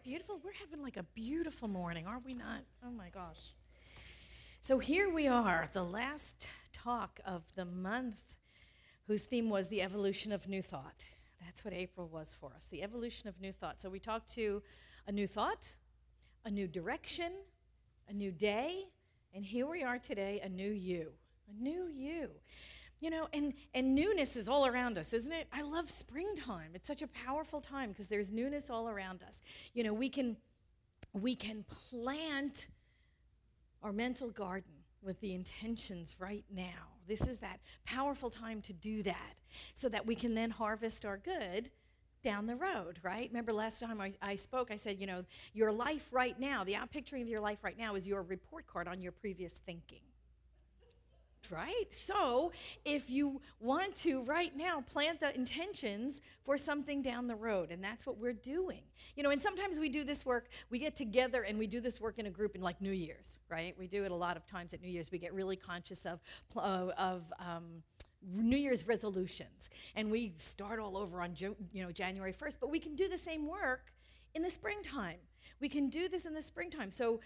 beautiful? We're having like a beautiful morning, are we not? Oh my gosh. So here we are, the last talk of the month, whose theme was the evolution of new thought. That's what April was for us, the evolution of new thought. So we talked to a new thought, a new direction, a new day, and here we are today, a new you. A new you. You know, and newness is all around us, isn't it? I love springtime. It's such a powerful time because there's newness all around us. You know, we can plant our mental garden with the intentions right now. This is that powerful time to do that so that we can then harvest our good down the road, right? Remember last time I spoke, I said, you know, your life right now, the outpicturing of your life right now is your report card on your previous thinking. Right? So if you want to right now plant the intentions for something down the road, and that's what we're doing. You know, and sometimes we do this work, we get together and we do this work in a group in like New Year's, right? We do it a lot of times at New Year's. We get really conscious of New Year's resolutions, and we start all over on January 1st, but we can do the same work in the springtime. We can do this in the springtime. So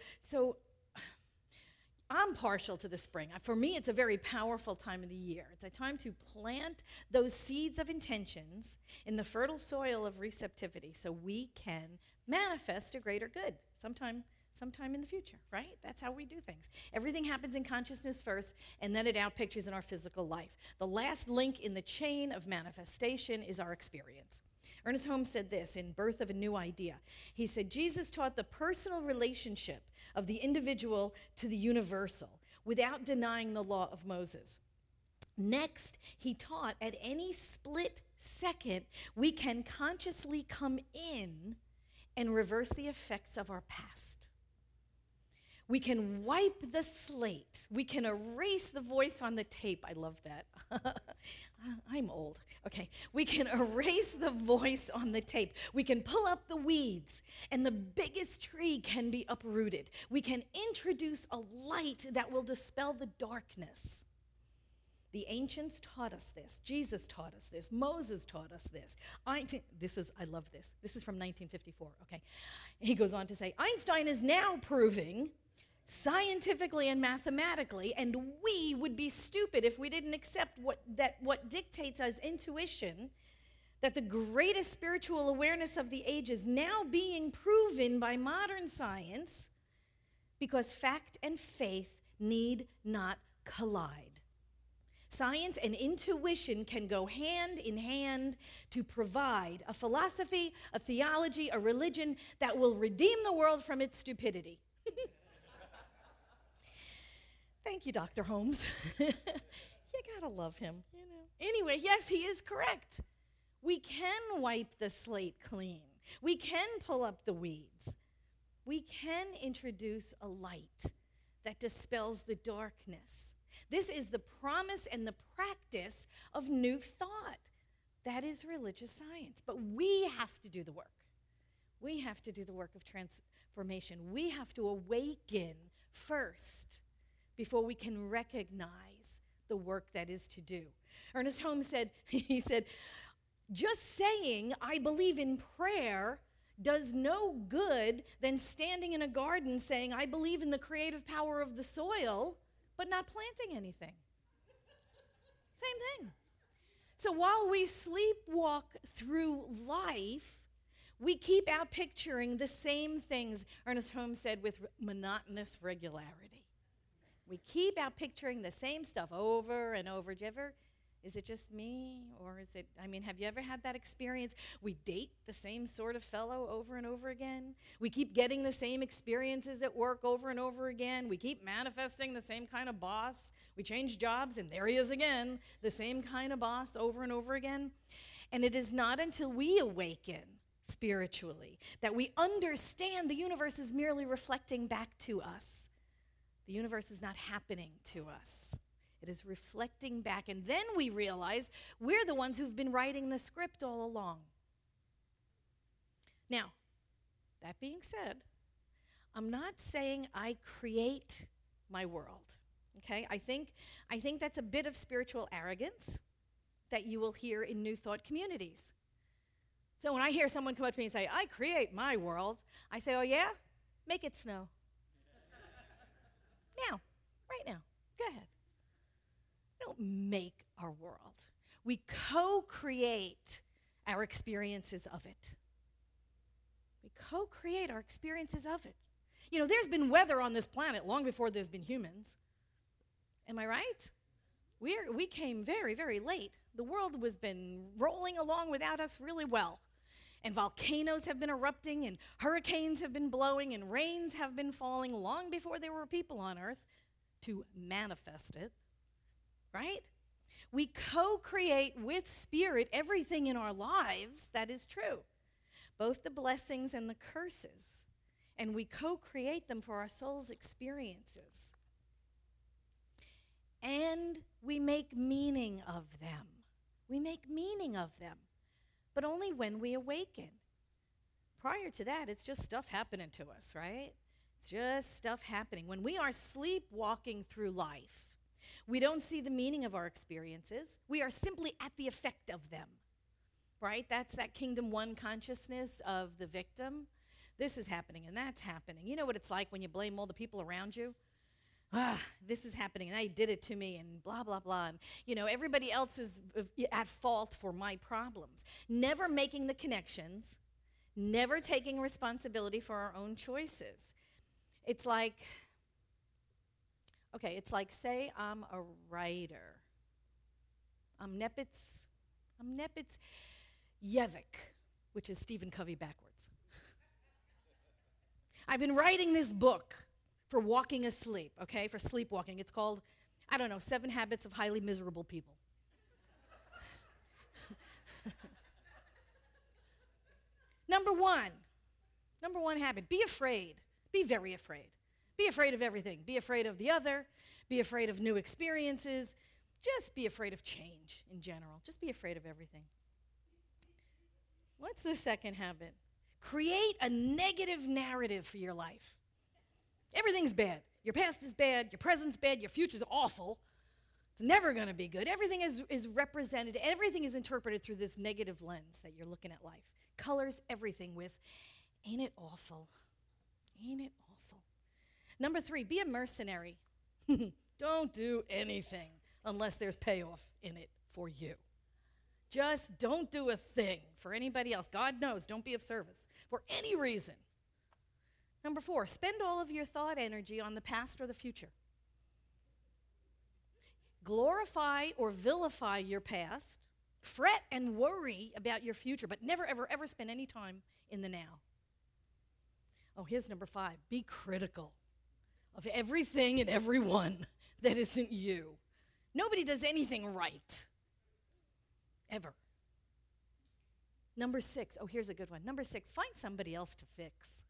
I'm partial to the spring. For me, it's a very powerful time of the year. It's a time to plant those seeds of intentions in the fertile soil of receptivity so we can manifest a greater good sometime in the future, right? That's how we do things. Everything happens in consciousness first, and then it outpictures in our physical life. The last link in the chain of manifestation is our experience. Ernest Holmes said this in Birth of a New Idea. He said, Jesus taught the personal relationship of the individual to the universal without denying the law of Moses. Next, he taught at any split second, we can consciously come in and reverse the effects of our past. We can wipe the slate. We can erase the voice on the tape. I love that. I'm old. Okay. We can erase the voice on the tape. We can pull up the weeds, and the biggest tree can be uprooted. We can introduce a light that will dispel the darkness. The ancients taught us this. Jesus taught us this. Moses taught us this. I love this. This is from 1954. Okay. He goes on to say, Einstein is now proving scientifically and mathematically, and we would be stupid if we didn't accept what dictates as intuition, that the greatest spiritual awareness of the age is now being proven by modern science because fact and faith need not collide. Science and intuition can go hand in hand to provide a philosophy, a theology, a religion that will redeem the world from its stupidity. Thank you, Dr. Holmes. You gotta love him, you know. Anyway, yes, he is correct. We can wipe the slate clean. We can pull up the weeds. We can introduce a light that dispels the darkness. This is the promise and the practice of new thought. That is religious science. But we have to do the work. We have to do the work of transformation. We have to awaken first before we can recognize the work that is to do. Ernest Holmes said, just saying I believe in prayer does no good than standing in a garden saying I believe in the creative power of the soil, but not planting anything. Same thing. So while we sleepwalk through life, we keep outpicturing the same things, Ernest Holmes said, with monotonous regularity. We keep outpicturing the same stuff over and over. Is it just me? Or have you ever had that experience? We date the same sort of fellow over and over again. We keep getting the same experiences at work over and over again. We keep manifesting the same kind of boss. We change jobs, and there he is again, the same kind of boss over and over again. And it is not until we awaken spiritually that we understand the universe is merely reflecting back to us. The universe is not happening to us. It is reflecting back, and then we realize we're the ones who've been writing the script all along. Now, that being said, I'm not saying I create my world, okay? I think that's a bit of spiritual arrogance that you will hear in New Thought communities. So when I hear someone come up to me and say, I create my world, I say, oh yeah? Make it snow. Now, right now. Go ahead. We don't make our world. We co-create our experiences of it. We co-create our experiences of it. You know, there's been weather on this planet long before there's been humans. Am I right? We came very, very late. The world has been rolling along without us really well. And volcanoes have been erupting, and hurricanes have been blowing, and rains have been falling long before there were people on earth to manifest it. Right? We co-create with Spirit everything in our lives that is true, both the blessings and the curses. And we co-create them for our soul's experiences. And we make meaning of them. We make meaning of them, but only when we awaken. Prior to that, it's just stuff happening to us, right? It's just stuff happening. When we are sleepwalking through life, we don't see the meaning of our experiences. We are simply at the effect of them, right? That's that kingdom one consciousness of the victim. This is happening and that's happening. You know what it's like when you blame all the people around you? This is happening and they did it to me and blah, blah, blah. And, you know, everybody else is at fault for my problems. Never making the connections, never taking responsibility for our own choices. It's like, say I'm a writer. I'm Nepitz Yevik, which is Stephen Covey backwards. I've been writing this book for walking asleep, okay, for sleepwalking. It's called, 7 Habits of Highly Miserable People. Number one habit, be afraid. Be very afraid. Be afraid of everything. Be afraid of the other. Be afraid of new experiences. Just be afraid of change in general. Just be afraid of everything. What's the second habit? Create a negative narrative for your life. Everything's bad. Your past is bad. Your present's bad. Your future's awful. It's never going to be good. Everything is represented. Everything is interpreted through this negative lens that you're looking at life. Colors everything with, ain't it awful? Ain't it awful? Number 3, be a mercenary. Don't do anything unless there's payoff in it for you. Just don't do a thing for anybody else. God knows, don't be of service for any reason. Number 4, spend all of your thought energy on the past or the future. Glorify or vilify your past. Fret and worry about your future, but never, ever, ever spend any time in the now. Oh, here's number 5. Be critical of everything and everyone that isn't you. Nobody does anything right. Ever. Number 6. Oh, here's a good one. Number 6, find somebody else to fix.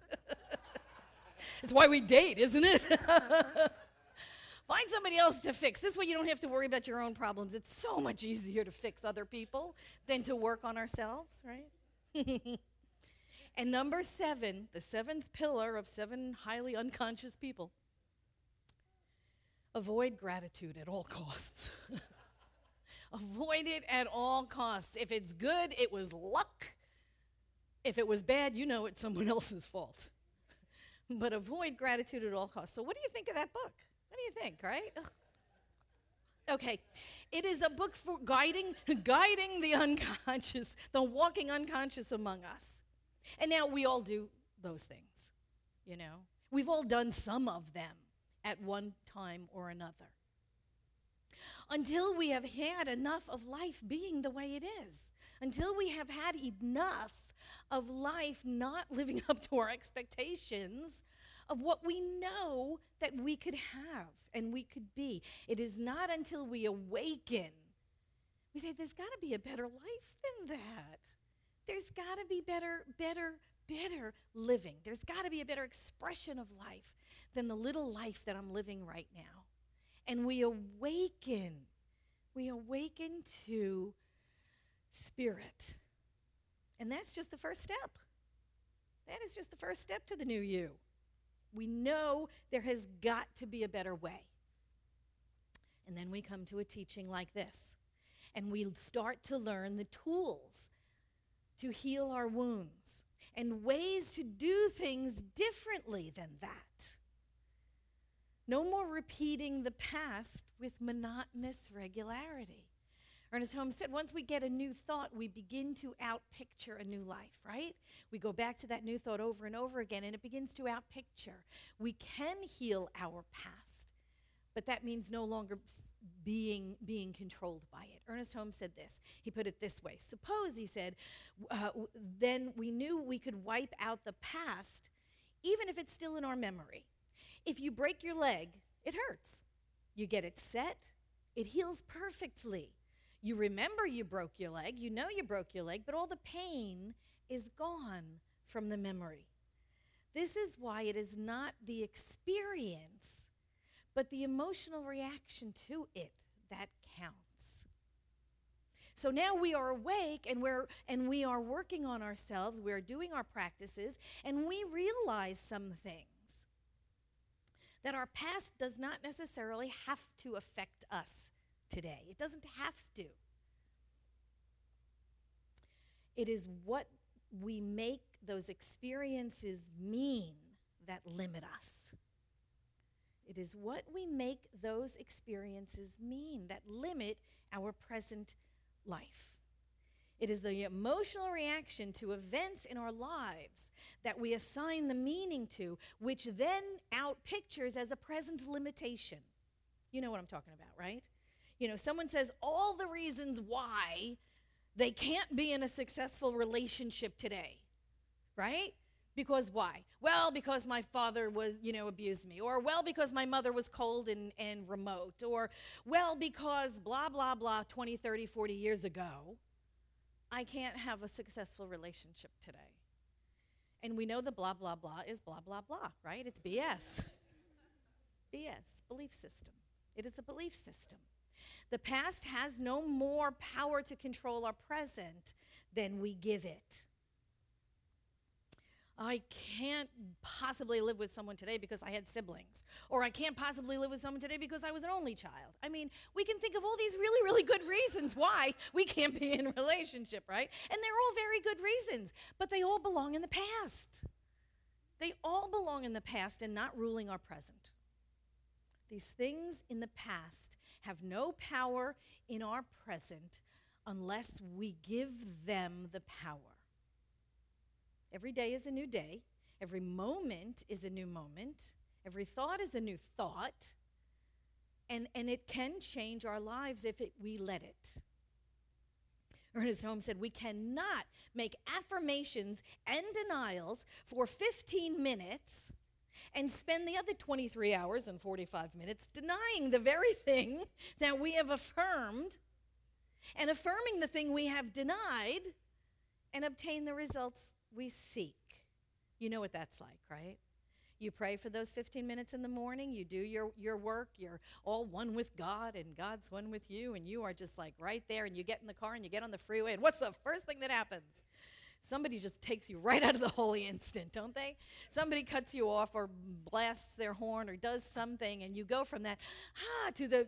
It's why we date, isn't it? Find somebody else to fix. This way you don't have to worry about your own problems. It's so much easier to fix other people than to work on ourselves, right? And number 7, the 7th pillar of 7 highly unconscious people. Avoid gratitude at all costs. Avoid it at all costs. If it's good, it was luck. If it was bad, you know it's someone else's fault. But avoid gratitude at all costs. So what do you think of that book? What do you think, right? Ugh. Okay, it is a book for guiding the unconscious, the walking unconscious among us. And now we all do those things, you know. We've all done some of them at one time or another. Until we have had enough of life being the way it is. Until we have had enough of life not living up to our expectations of what we know that we could have and we could be. It is not until we awaken, we say, there's got to be a better life than that. There's got to be better living. There's got to be a better expression of life than the little life that I'm living right now. And we awaken to spirit. And that's just the first step. That is just the first step to the new you. We know there has got to be a better way. And then we come to a teaching like this. And we start to learn the tools to heal our wounds and ways to do things differently than that. No more repeating the past with monotonous regularity. Ernest Holmes said, once we get a new thought, we begin to outpicture a new life, right? We go back to that new thought over and over again, and it begins to outpicture. We can heal our past, but that means no longer being controlled by it. Ernest Holmes said this. He put it this way. Suppose, he said, then we knew we could wipe out the past, even if it's still in our memory. If you break your leg, it hurts. You get it set, it heals perfectly. You remember you broke your leg, you know you broke your leg, but all the pain is gone from the memory. This is why it is not the experience, but the emotional reaction to it that counts. So now we are awake and we are working on ourselves, we're doing our practices, and we realize some things. That our past does not necessarily have to affect us today. It doesn't have to. It is what we make those experiences mean that limit us. It is what we make those experiences mean that limit our present life. It is the emotional reaction to events in our lives that we assign the meaning to, which then outpictures as a present limitation. You know what I'm talking about, right? You know, someone says all the reasons why they can't be in a successful relationship today, right? Because why? Well, because my father was, abused me. Or, well, because my mother was cold and remote. Or, well, because blah, blah, blah, 20, 30, 40 years ago, I can't have a successful relationship today. And we know the blah, blah, blah is blah, blah, blah, right? It's BS. BS, belief system. It is a belief system. The past has no more power to control our present than we give it. I can't possibly live with someone today because I had siblings. Or I can't possibly live with someone today because I was an only child. I mean, we can think of all these really, really good reasons why we can't be in a relationship, right? And they're all very good reasons, but they all belong in the past. They all belong in the past and not ruling our present. These things in the past have no power in our present unless we give them the power. Every day is a new day. Every moment is a new moment. Every thought is a new thought. And it can change our lives if we let it. Ernest Holmes said, we cannot make affirmations and denials for 15 minutes and spend the other 23 hours and 45 minutes denying the very thing that we have affirmed and affirming the thing we have denied and obtain the results we seek. You know what that's like, right? You pray for those 15 minutes in the morning, you do your work, you're all one with God, and God's one with you, and you are just like right there, and you get in the car, and you get on the freeway, and what's the first thing that happens? Somebody just takes you right out of the holy instant, don't they? Somebody cuts you off or blasts their horn or does something, and you go from that, to the,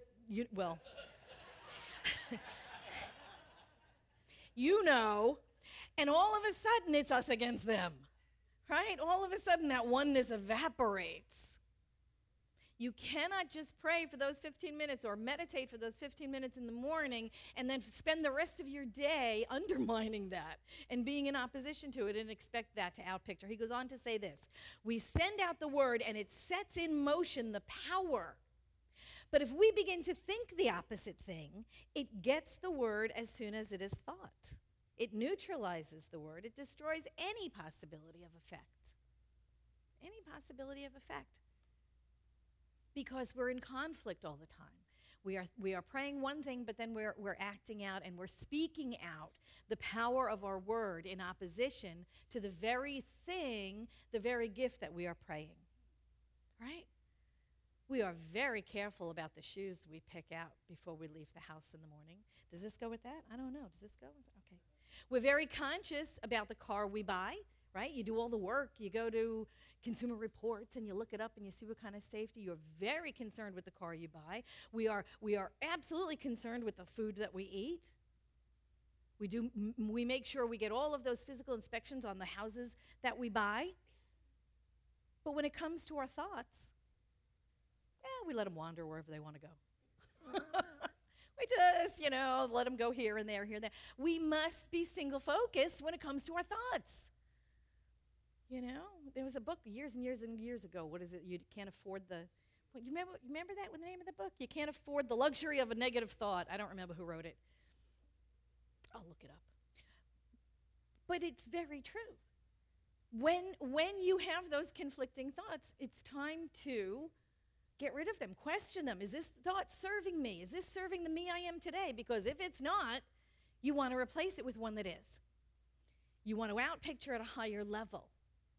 and all of a sudden it's us against them, right? All of a sudden that oneness evaporates. You cannot just pray for those 15 minutes or meditate for those 15 minutes in the morning and then spend the rest of your day undermining that and being in opposition to it and expect that to outpicture. He goes on to say this, we send out the word and it sets in motion the power. But if we begin to think the opposite thing, it gets the word as soon as it is thought. It neutralizes the word. It destroys any possibility of effect. Any possibility of effect. Because we're in conflict all the time. We are praying one thing, but then we're acting out and we're speaking out the power of our word in opposition to the very thing, the very gift that we are praying. Right? We are very careful about the shoes we pick out before we leave the house in the morning. Does this go with that? I don't know. Does this go? Okay. We're very conscious about the car we buy, right? You do all the work. You go to Consumer Reports and you look it up and you see what kind of safety. You're very concerned with the car you buy. We are absolutely concerned with the food that we eat. We make sure we get all of those physical inspections on the houses that we buy. But when it comes to our thoughts, we let them wander wherever they want to go. We just, let them go here and there, here and there. We must be single-focused when it comes to our thoughts. There was a book years and years and years ago. What is it? You can't afford you remember that with the name of the book? You can't afford the luxury of a negative thought. I don't remember who wrote it. I'll look it up. But it's very true. When you have those conflicting thoughts, it's time to get rid of them. Question them. Is this thought serving me? Is this serving the me I am today? Because if it's not, you want to replace it with one that is. You want to outpicture at a higher level.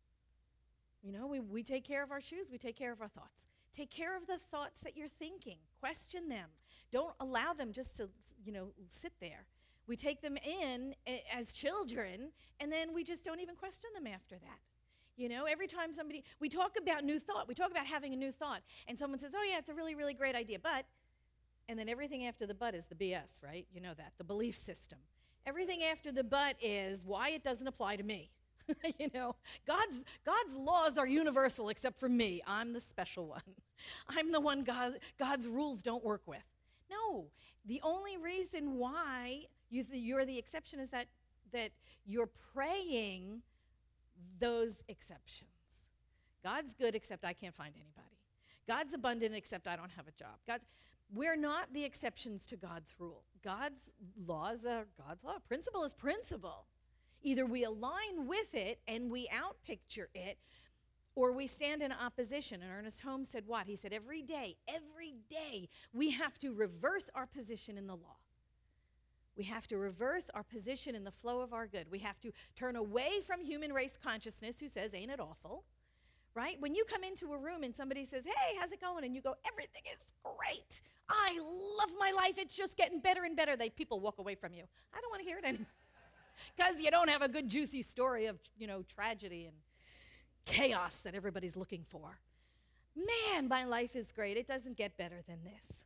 We take care of our shoes. We take care of our thoughts. Take care of the thoughts that you're thinking. Question them. Don't allow them just to, sit there. We take them in as children, and then we just don't even question them after that. Every time we talk about new thought, we talk about having a new thought, and someone says, oh yeah, it's a really, really great idea, but, and then everything after the but is the BS, right? You know that, the belief system. Everything after the but is why it doesn't apply to me. God's laws are universal except for me. I'm the special one. I'm the one God's rules don't work with. No, the only reason why you're the exception is that you're praying those exceptions. God's good except I can't find anybody. God's abundant except I don't have a job. We're not the exceptions to God's rule. God's laws are God's law. Principle is principle. Either we align with it and we outpicture it, or we stand in opposition. And Ernest Holmes said what? He said, every day, we have to reverse our position in the law. We have to reverse our position in the flow of our good. We have to turn away from human race consciousness who says, ain't it awful? Right? When you come into a room and somebody says, hey, how's it going? And you go, everything is great. I love my life. It's just getting better and better. People walk away from you. I don't want to hear it anymore. Because you don't have a good, juicy story of, tragedy and chaos that everybody's looking for. Man, my life is great. It doesn't get better than this.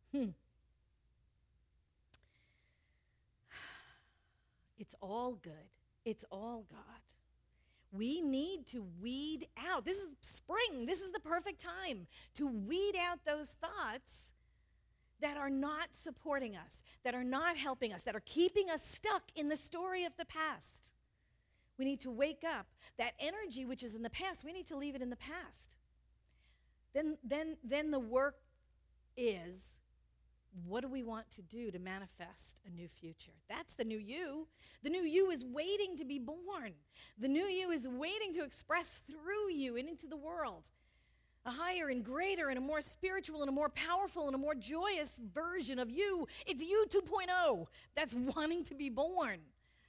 It's all good. It's all God. We need to weed out. This is spring. This is the perfect time to weed out those thoughts that are not supporting us, that are not helping us, that are keeping us stuck in the story of the past. We need to wake up. That energy which is in the past, we need to leave it in the past. Then the work is, what do we want to do to manifest a new future? That's the new you. The new you is waiting to be born. The new you is waiting to express through you and into the world. A higher and greater and a more spiritual and a more powerful and a more joyous version of you. It's you 2.0 that's wanting to be born.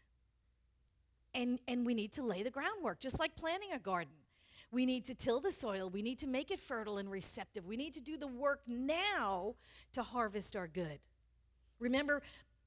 And we need to lay the groundwork, just like planting a garden. We need to till the soil. We need to make it fertile and receptive. We need to do the work now to harvest our good. Remember,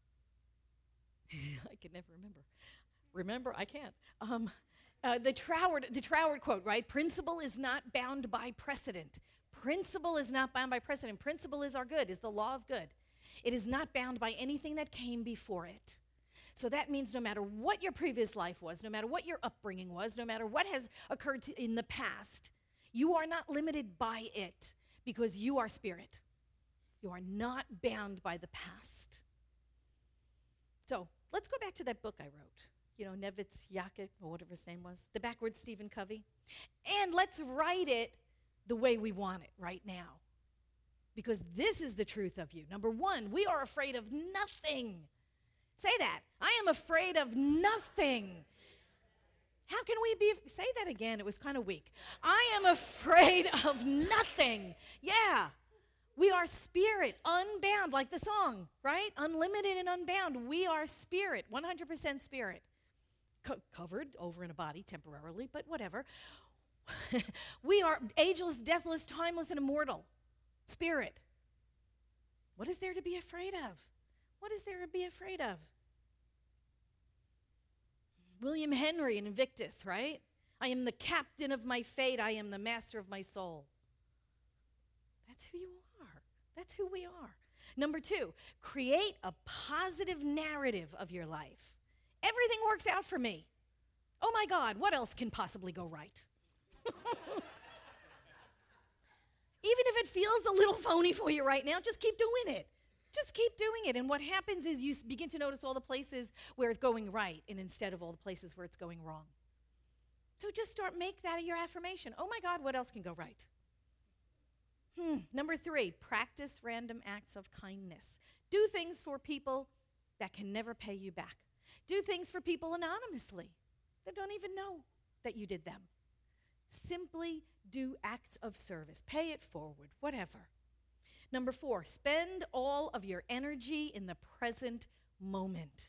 I can never remember. Remember, I can't. The Troward quote, right? Principle is not bound by precedent. Principle is not bound by precedent. Principle is our good, is the law of good. It is not bound by anything that came before it. So that means no matter what your previous life was, no matter what your upbringing was, no matter what has occurred in the past, you are not limited by it because you are spirit. You are not bound by the past. So let's go back to that book I wrote. Nevitz Yakic, or whatever his name was, the backwards Stephen Covey. And let's write it the way we want it right now. Because this is the truth of you. Number one, we are afraid of nothing. Say that. I am afraid of nothing. How can we be? Say that again. It was kind of weak. I am afraid of nothing. Yeah. We are spirit, unbound, like the song, right? Unlimited and unbound. We are spirit, 100% spirit. Covered over in a body temporarily, but whatever. We are ageless, deathless, timeless, and immortal. Spirit. What is there to be afraid of? What is there to be afraid of? William Henry in Invictus, right? I am the captain of my fate. I am the master of my soul. That's who you are. That's who we are. Number 2, create a positive narrative of your life. Everything works out for me. Oh my God, what else can possibly go right? Even if it feels a little phony for you right now, just keep doing it. Just keep doing it. And what happens is you begin to notice all the places where it's going right and instead of all the places where it's going wrong. So just make that your affirmation. Oh my God, what else can go right? Number 3, practice random acts of kindness. Do things for people that can never pay you back. Do things for people anonymously that don't even know that you did them. Simply do acts of service. Pay it forward, whatever. Number 4, spend all of your energy in the present moment.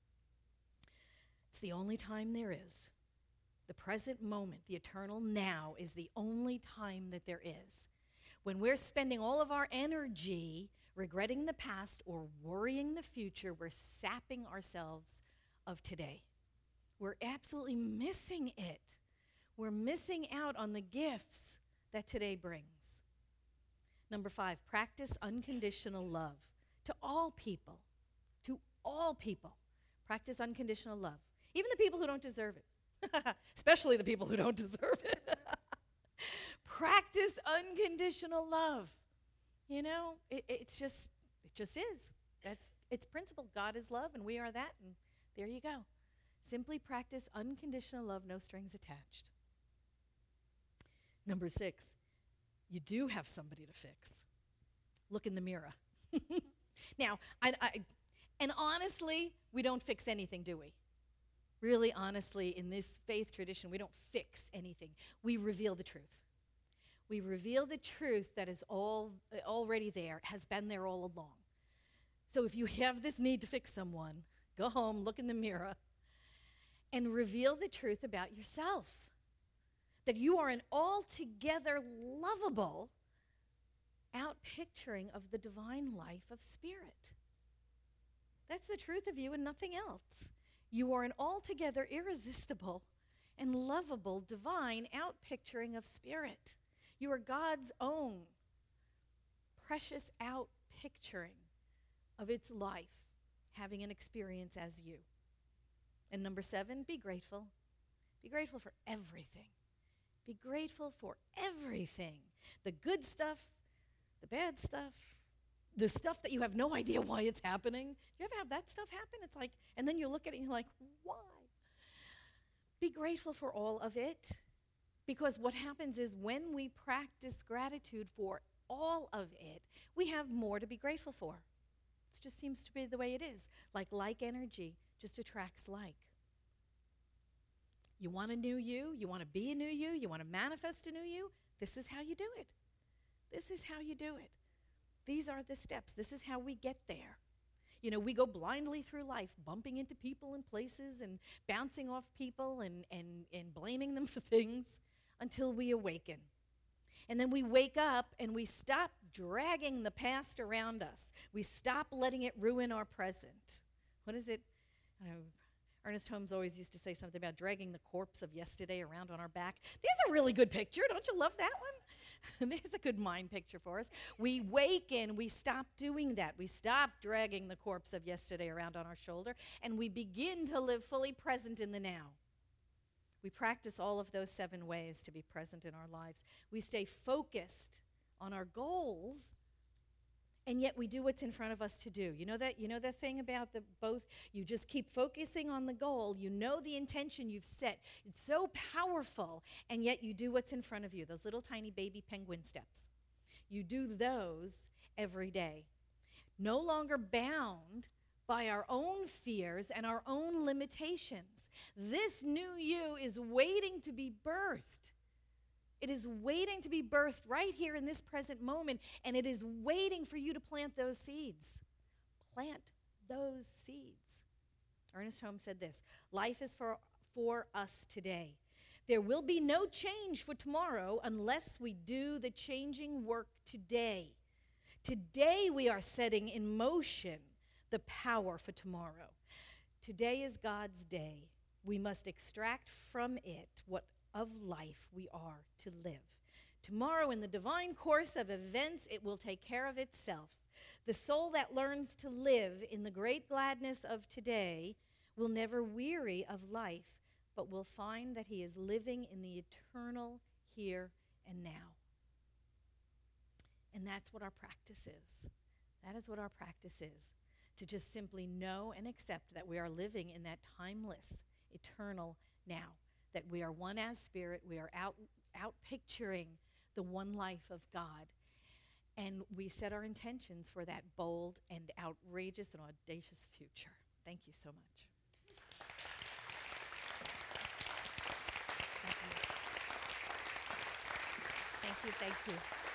It's the only time there is. The present moment, the eternal now, is the only time that there is. When we're spending all of our energy regretting the past or worrying the future, we're sapping ourselves of today. We're absolutely missing it. We're missing out on the gifts that today brings. Number 5, practice unconditional love to all people. To all people. Practice unconditional love. Even the people who don't deserve it. Especially the people who don't deserve it. Practice unconditional love. You know, it just is. That's its principle. God is love, and we are that, and there you go. Simply practice unconditional love, no strings attached. Number 6, you do have somebody to fix. Look in the mirror. Now, and honestly, we don't fix anything, do we? Really, honestly, in this faith tradition, we don't fix anything. We reveal the truth. We reveal the truth that is already there, has been there all along. So if you have this need to fix someone, go home, look in the mirror, and reveal the truth about yourself. That you are an altogether lovable outpicturing of the divine life of spirit. That's the truth of you and nothing else. You are an altogether irresistible and lovable divine outpicturing of spirit. You are God's own precious outpicturing of its life, having an experience as you. And number 7, be grateful. Be grateful for everything. Be grateful for everything. The good stuff, the bad stuff, the stuff that you have no idea why it's happening. Do you ever have that stuff happen? It's like, and then you look at it and you're like, why? Be grateful for all of it. Because what happens is when we practice gratitude for all of it, we have more to be grateful for. It just seems to be the way it is. Like energy just attracts like. You want a new you? You want to be a new you? You want to manifest a new you? This is how you do it. This is how you do it. These are the steps. This is how we get there. You know, we go blindly through life, bumping into people and places and bouncing off people and blaming them for things until we awaken. And then we wake up and we stop dragging the past around us. We stop letting it ruin our present. What is it? Ernest Holmes always used to say something about dragging the corpse of yesterday around on our back. There's a really good picture. Don't you love that one? There's a good mind picture for us. We waken, we stop doing that. We stop dragging the corpse of yesterday around on our shoulder, and we begin to live fully present in the now. We practice all of those 7 ways to be present in our lives. We stay focused on our goals, and yet we do what's in front of us to do. You know that thing about both? You just keep focusing on the goal. You know the intention you've set. It's so powerful, and yet you do what's in front of you, those little tiny baby penguin steps. You do those every day. No longer bound by our own fears and our own limitations. This new you is waiting to be birthed. It is waiting to be birthed right here in this present moment, and it is waiting for you to plant those seeds. Plant those seeds. Ernest Holmes said this, life is for us today. There will be no change for tomorrow unless we do the changing work today. Today we are setting in motion the power for tomorrow. Today is God's day. We must extract from it what of life we are to live. Tomorrow, in the divine course of events, it will take care of itself. The soul that learns to live in the great gladness of today will never weary of life, but will find that he is living in the eternal here and now. And that's what our practice is. That is what our practice is, to just simply know and accept that we are living in that timeless, eternal now, that we are one as spirit, we are out picturing the one life of God, and we set our intentions for that bold and outrageous and audacious future. Thank you so much. Thank you. Thank you.